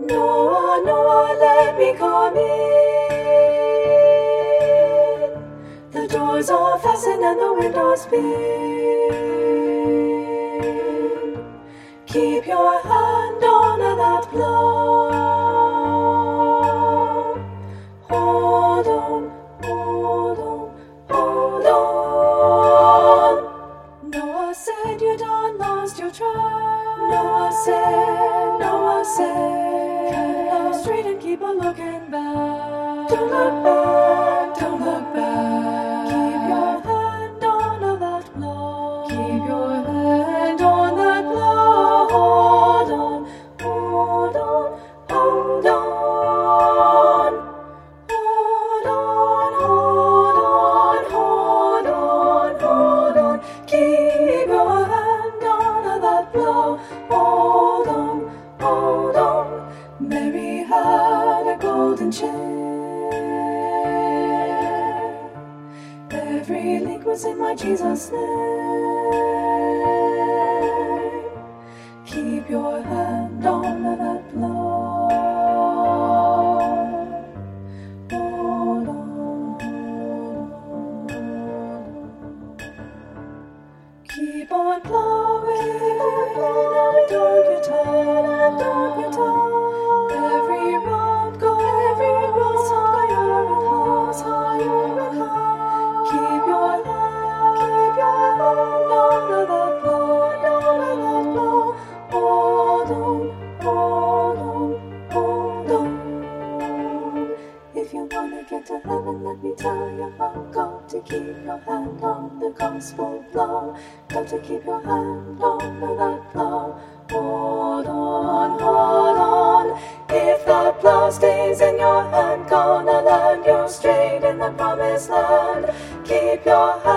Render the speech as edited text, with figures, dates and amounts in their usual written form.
Noah, Noah, let me come in. The doors are fastened and the windows bin. Keep your hand on that plow. Hold on, hold on, hold on. Noah said you done lost your track. Noah said, keep out straight and keep on looking back. Don't look back, don't look back. Keep your hand on that plow. Keep your hand on that plow. Hold on, hold on, hold on. Hold on, hold on, hold on, hold on. Keep your hand on that plow. Hold on, hold on. Mary had a golden chain. Every link was in my Jesus' name. Keep your hand on that plow. Hold on. Keep on plowing, and don't get tired, don't get tired. Every road goes higher and higher and higher. Keep your hand on that plow, on that plow. Hold on, hold on, hold on. If you wanna get to heaven, let me tell you how. Got to keep your hand on the gospel plow. Got to keep your hand on that plow. Hold on, hold on. If that plow stays in your hand, gonna land you straight in the promised land. Keep your hand